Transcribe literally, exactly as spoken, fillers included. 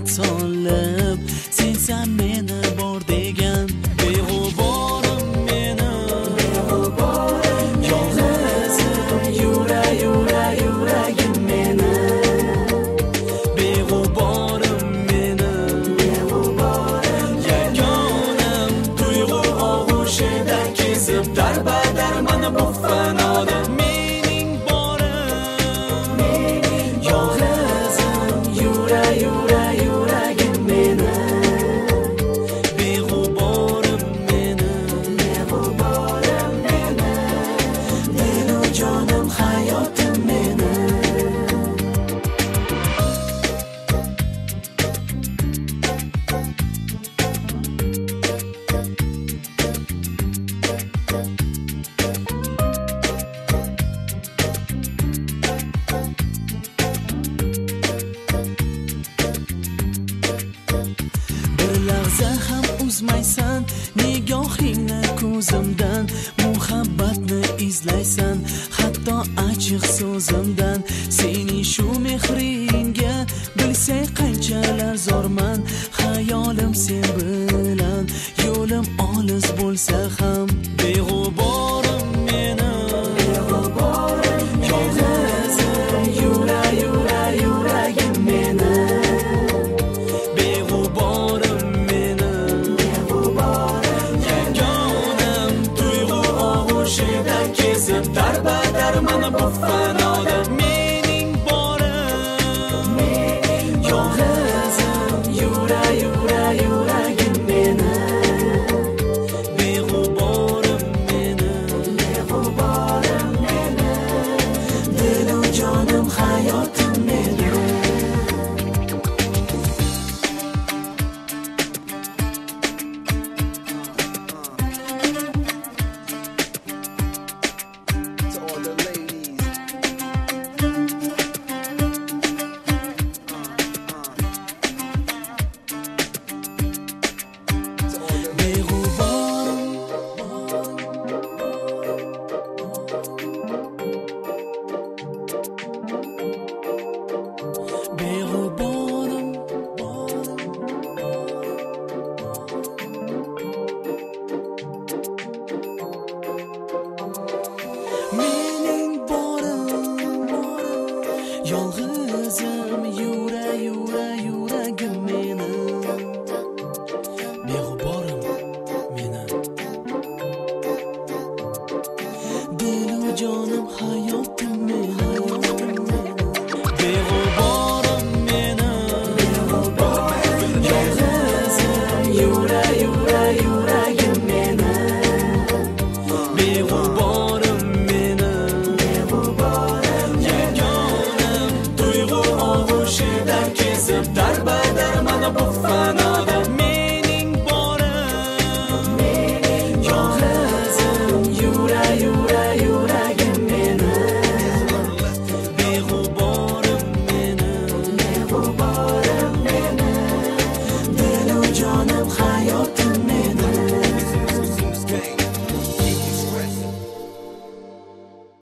solib, sensan meni bor degan beg'uborim meni, beg'uborim yolg'izim yura yura yuragim meni, beg'uborim meni, beg'uborim yagonam tuyg'u og'ushida kezib darbadar mana bu fanoda mening borim, mening yolg'izim yura yura yuragim meni, beg'uborim meni, beg'uborim meni, dilu jonim hayotim meni. Bir lahza ham uzmaysan nigohingni ko'zimdan, muhabbatni izlaysan hatto achchiq so'zimdan. Sening shu mehringga bilsang qanchalar zorman, xayolim sen bilan yo'lim olis bo'lsa ham beg'uborim meni, beg'uborim yolg'izim yura yura yuragim meni, beg'uborim meni, beg'uborim yagonam tuyg'u og'ushida kezib darbadar mana bu fanoda mening borim, mening yolg'izim yura yura yuragim meni, beg'uborim meni, beg'uborim meni, dilu jonim hayotim meni. To all the ladies. To all the Beg'uborim, beg'uborim, mening borim, yolg'izim yura yura yuragim meni, beg'uborim meni, dilu jonim hayotim meni, beg'uborim meni, beg'uborim yolg'izim yura yura yuragim meni, beg'uborim meni, beg'uborim yagonam tuyg'u og'ushida kezib darbadar mana bu fanoda mening borim, mening yolg'izim yura yura yuragim meni, beg'uborim meni, beg'uborim meni, dilu jonim hayotim